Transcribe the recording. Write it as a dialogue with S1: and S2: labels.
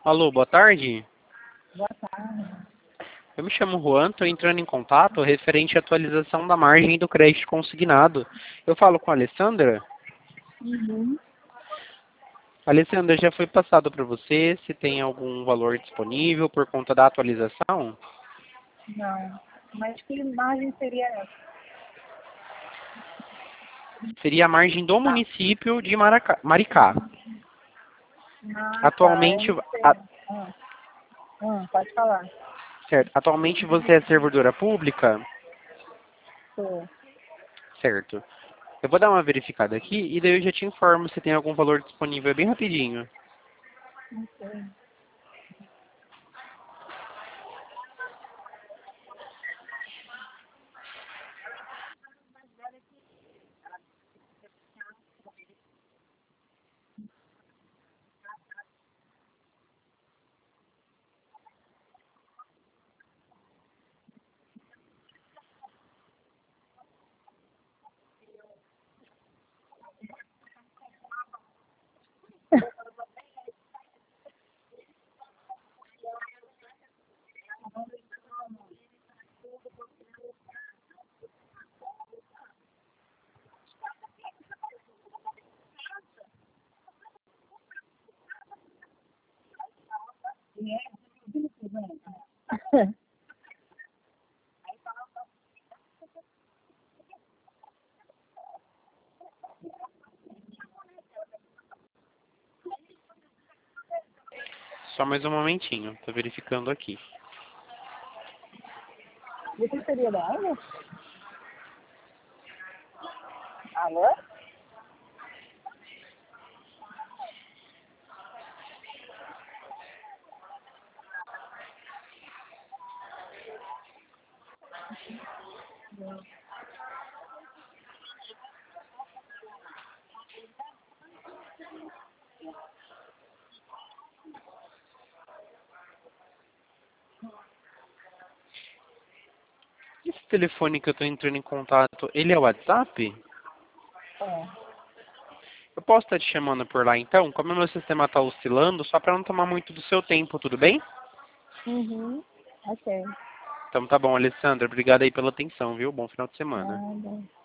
S1: Alô, boa tarde.
S2: Boa tarde.
S1: Eu me chamo Juan, estou entrando em contato referente à atualização da margem do crédito consignado. Eu falo com a Alessandra.
S2: Uhum.
S1: Alessandra, já foi passado para você se tem algum valor disponível por conta da atualização?
S2: Não. Mas que margem seria essa?
S1: Seria a margem do
S2: Tá.
S1: município de Maricá.
S2: Ah, tá. Eu
S1: Atualmente,
S2: não sei. Pode falar.
S1: certo, atualmente você é servidora pública?
S2: Tô.
S1: Certo. Eu vou dar uma verificada aqui e daí eu já te informo se tem algum valor disponível bem rapidinho.
S2: Não sei.
S1: Só mais um momentinho, estou verificando aqui.
S2: Você seria da água? Alô?
S1: Esse telefone que eu estou entrando em contato, ele é o WhatsApp?
S2: É.
S1: Eu posso estar te chamando por lá então? Como o meu sistema está oscilando, só para não tomar muito do seu tempo, tudo bem?
S2: Uhum. Ok.
S1: Então tá bom, Alessandra. Obrigado aí pela atenção, viu? Bom final de semana.
S2: Nada.